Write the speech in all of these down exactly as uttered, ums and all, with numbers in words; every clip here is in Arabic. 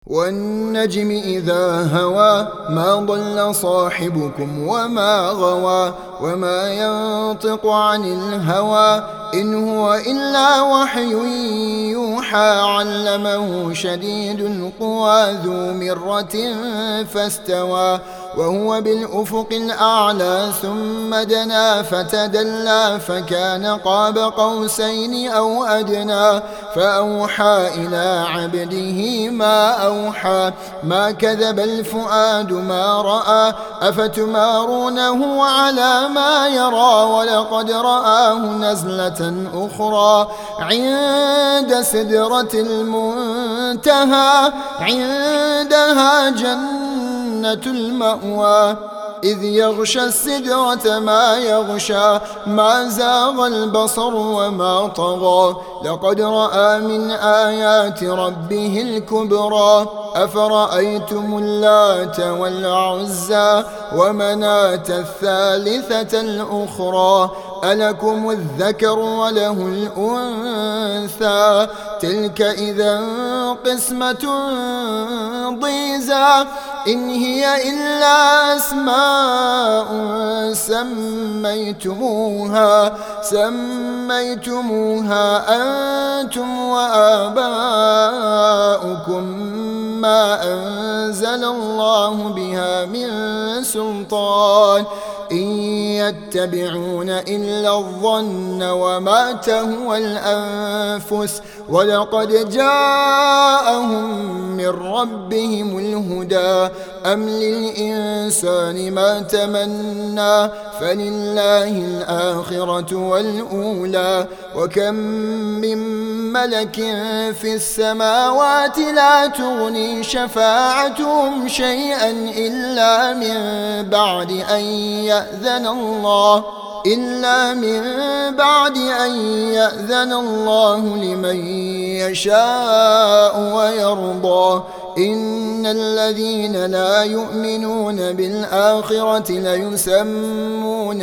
والنجم إذا هوى ما ضل صاحبكم وما غوى وما ينطق عن الهوى إن هو إلا وحي يوحى علمه شديد القوى ذو مرة فاستوى وهو بالأفق الأعلى ثم دنا فتدلى فكان قاب قوسين أو أدنى فأوحى إلى عبده ما أوحى ما كذب الفؤاد ما رأى أفتمارونه على ما يرى ولقد رآه نزلة أخرى عند سدرة المنتهى عندها جنة المأوى إذ يغشى السدرة ما يغشى ما زاغ البصر وما طغى لقد رأى من آيات ربه الكبرى أفرأيتم اللات والعزى ومناة الثالثة الأخرى ألكم الذكر وله الأنثى تلك إذا قسمة ضيزى إن هي إلا أسماء سميتموها سميتموها أنتم وآباؤكم ما أنزل الله بها من سلطان إن يتبعون إلا الظن وما تهوى الأنفس ولقد جاءهم من ربهم الهدى أم للإنسان ما تمنى فلله الآخرة والأولى وكم من ملك في السماوات لا تغني شفاعتهم شيئا إلا من بعد أن يأذن الله إلا من بعد أن يأذن الله لمن يشاء ويرضى إن الذين لا يؤمنون بالآخرة ليسمون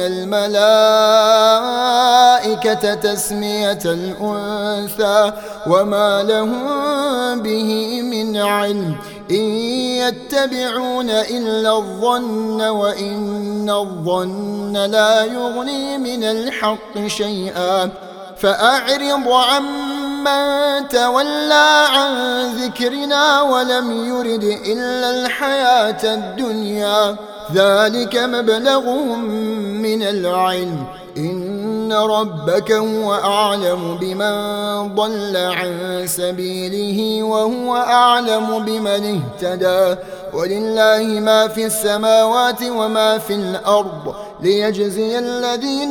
الملائكة تسمية الأنثى وما لهم به من علم إن يتبعون إلا الظن وإن الظن لا يغني من الحق شيئا فأعرض عمن تولى عن ذكرنا ولم يرد إلا الحياة الدنيا ذلك مبلغهم من العلم إن ربك هو أعلم بمن ضل عن سبيله وهو أعلم بمن اهتدى ولله ما في السماوات وما في الأرض ليجزي الذين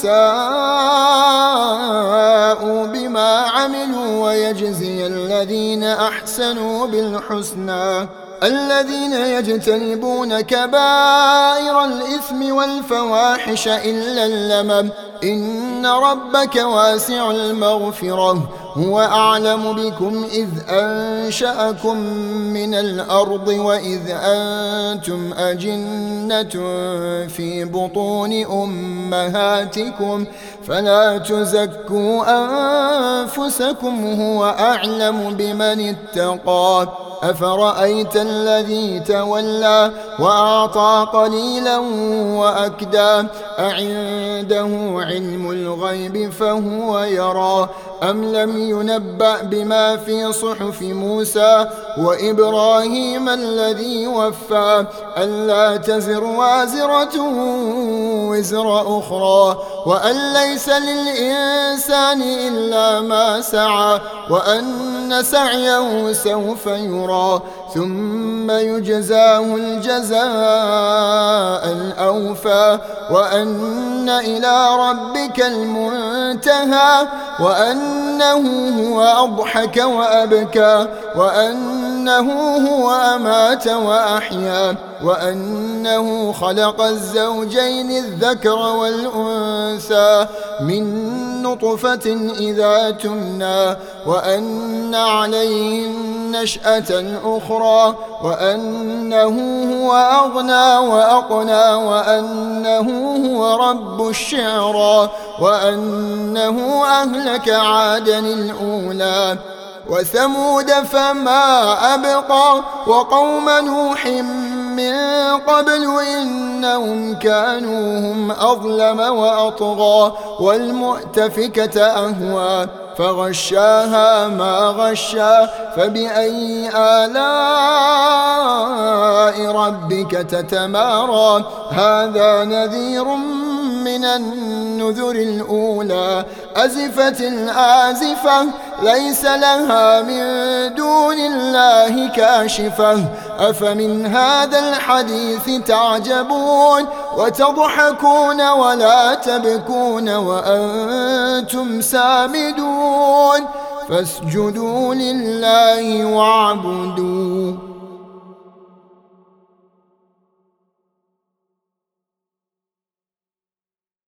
أساءوا بما عملوا ويجزي الذين أحسنوا بالحسنى الذين يجتنبون كبائر الإثم والفواحش إلا اللمم إن ربك واسع المغفرة هو أعلم بكم إذ أنشأكم من الأرض وإذ أنتم أجنة في بطون أمهاتكم فلا تزكوا أنفسكم هو أعلم بمن اتقى أفرأيت الذي تولى وأعطى قليلا وأكدى أعنده علم الغيب فهو يرى أم لم ينبأ بما في صحف موسى وإبراهيم الذي وفى ألا تزر وازرة وزر أخرى وأن ليس للإنسان إلا ما سعى وأن سعيه سوف يرى ثم يجزاه الجزاء الأوفى وأن إلى ربك المنتهى وأنه هو أضحك وأبكى وأنه هو أمات وأحيا وأنه خلق الزوجين الذكر والأنثى من نطفة إذا تمنى وأن عليه النشأة الأخرى وأنه هو أغنى وأقنى وأنه هو رب الشعرى وأنه أهلك عادا الأولى وثمود فما أبقى وقوم نوح من قبل إنهم كانوا هم أظلم وأطغى والمؤتفكة أهوى فغشاها ما غشا فبأي آلاء ربك تتمارى هذا نذير من النذر الأولى أزفت الآزفة ليس لها من دون الله كاشفة أفمن هذا الحديث تعجبون وتضحكون ولا تبكون وأنتم سامدون فاسجدوا لله واعبدوا